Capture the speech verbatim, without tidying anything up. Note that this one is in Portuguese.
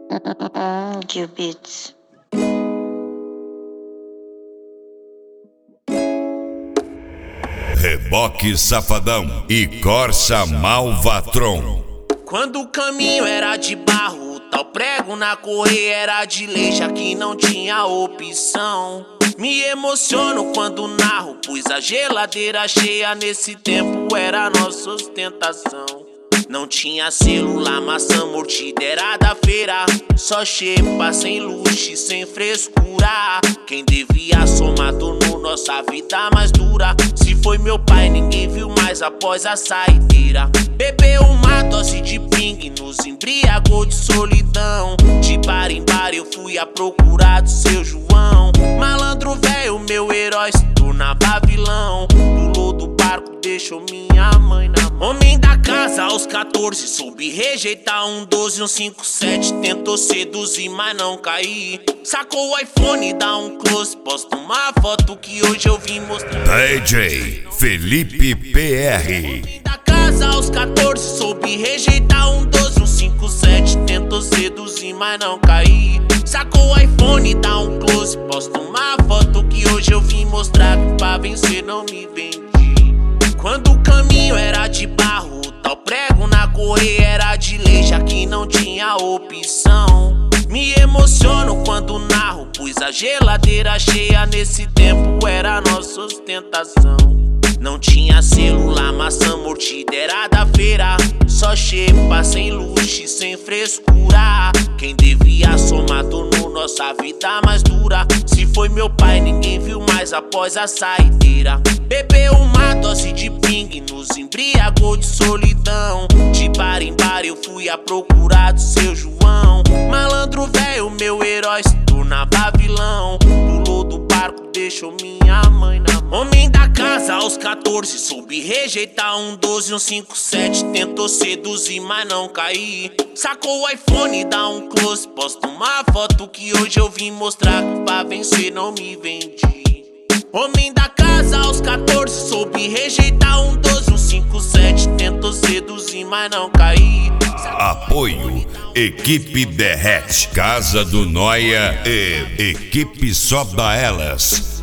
Hum, Gil Beats. Reboque Safadão e Corsa Malvatron. Quando o caminho era de barro, o tal prego na correia era de lei, já que não tinha opção. Me emociono quando narro, pois a geladeira cheia nesse tempo era a nossa ostentação. Não tinha celular, maçã mordida era da feira, só xepa, sem luxo, sem frescura. Quem devia somar tornou nossa vida mais dura. Se foi meu pai, ninguém viu mais após a saideira. Bebeu uma dose de ping, nos embriagou de solidão. De bar em bar eu fui à procura do seu João. Malandro velho, meu herói se tornava vilão. Pulou do barco, deixou minha mãe na mão. Homem da casa aos catorze, soube rejeitar um doze, um cinco sete. Tentou seduzir, mas não caí. Sacou o iPhone, dá um close, posta uma foto que hoje eu vim mostrar. D J Felipe P R. Homem da casa aos catorze, soube rejeitar um doze, um cinco sete. Tentou seduzir, mas não caí. Sacou o iPhone, dá um close, posta uma foto que hoje eu vim mostrar que pra vencer não me vendi. Quando o caminho era de barro, o tal prego na correia era de lei, já que não tinha opção. Me emociono quando narro, pois a geladeira cheia nesse tempo era a nossa ostentação. Não tinha celular, maçã mordida era da feira, só xepa, sem luxo, sem frescura. Quem devia somar tornou nossa vida mais dura. Se foi meu pai, ninguém viu mais após a saideira. Bebeu uma dose de ping, nos embriagou de solidão. De bar em bar eu fui à procura do seu João. Malandro velho, meu herói se tornava vilão. Pulou do barco, deixou minha mãe na mão. Homem da casa aos catorze, soube rejeitar um doze, um cinco sete. Tentou seduzir, mas não caí. Sacou o iPhone, dá um close, posta uma foto que hoje eu vim mostrar que pra vencer não me vendi. Homem da casa aos catorze, soube rejeitar um doze, um cinco sete. Tentou seduzir, mas não caí. Apoio Equipe Derrete, Casa do Noia e Equipe Só da Elas.